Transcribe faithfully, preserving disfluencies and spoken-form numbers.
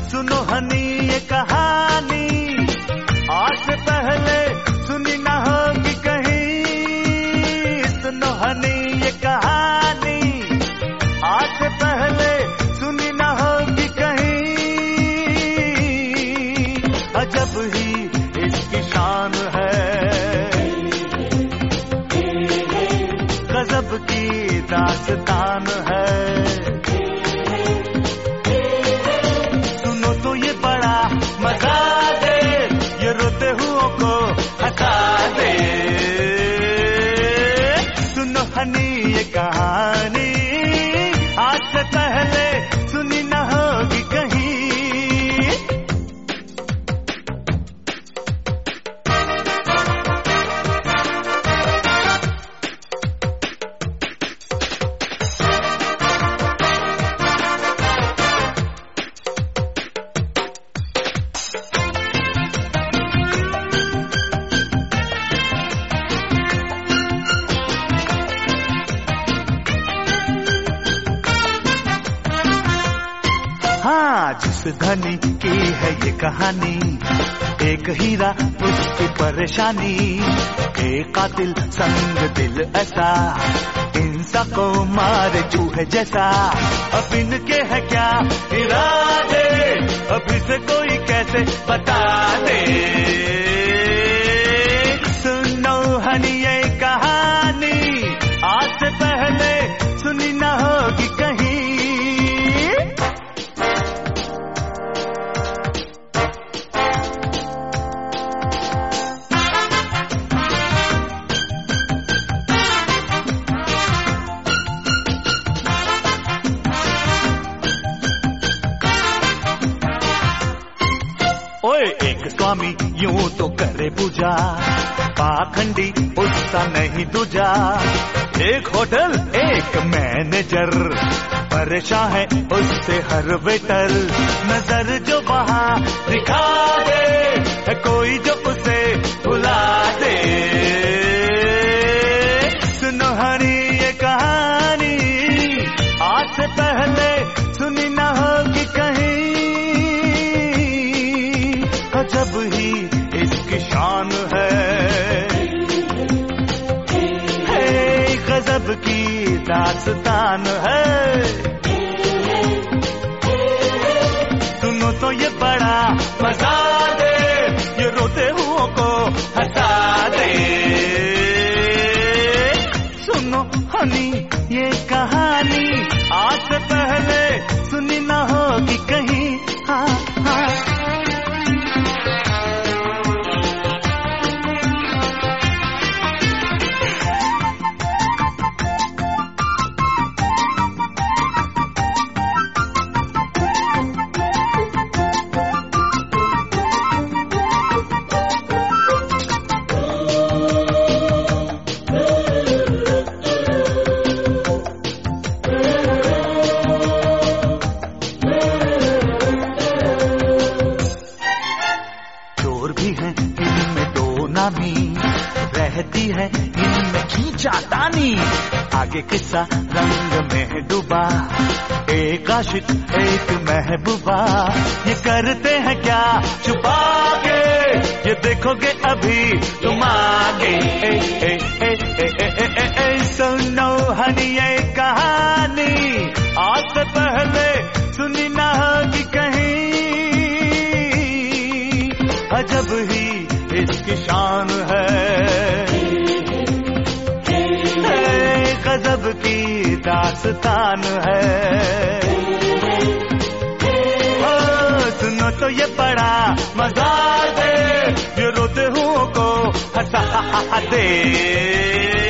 सुनो हनी ये कहानी, आज से पहले सुनी ना होगी कहीं। सुनो हनी ये कहानी, आज से पहले सुनी ना होगी कहीं। अजब ही इसकी शान है, गजब की दास्तान है। सुनो तो ये बड़ा मजा दे, ये रोते हुओं को हंसा दे। सुनो हनी ये कहानी, आज से पहले सुनी ना होगी कहीं। हाँ, जिस धनी की है ये कहानी, एक हीरा उसकी परेशानी। एक कातिल संग दिल ऐसा, इंसान को मारे चूहे जैसा। अब इनके है क्या इरादे, अभी से कोई कैसे बता दे। सुनो हनी ये कहानी, आज से पहले सुनी ना होगी कहीं। ओए एक स्वामी यूं तो करे पूजा, पाखंडी उसका नहीं दूजा। एक होटल एक मैनेजर, परेशान है उससे हर वेटर। नजर जो वहाँ दिखा दे, है कोई जो उसे भुला दे। सुनो हनी ये कहानी, आज से पहले सुनी ना होगी कहीं। गजब ही इसकी शान है, है गजब की दास्तान है। सुनो तो ये बड़ा मजा दे, ये रोते हुओं को हंसा दे। सुनो हनी ये कहानी, आज से पहले सुनी ना होगी कहीं। हाँ हाँ रहती है इनमें खींचातानी। आगे किस्सा रंग में डूबा, एक आशिक एक महबूबा। ये करते हैं क्या छुपा के, ये देखोगे अभी तुम आगे। ए, ए, ए, ए, ए, ए, ए, ए, सुनो हनी ये कहानी, आज से पहले सुनी ना होगी कहीं। अजब ही इसकी शान है, गजब की दास्तान है। ओ, सुनो तो ये बड़ा मजा दे, ये रोते हुओं को हंसा दे।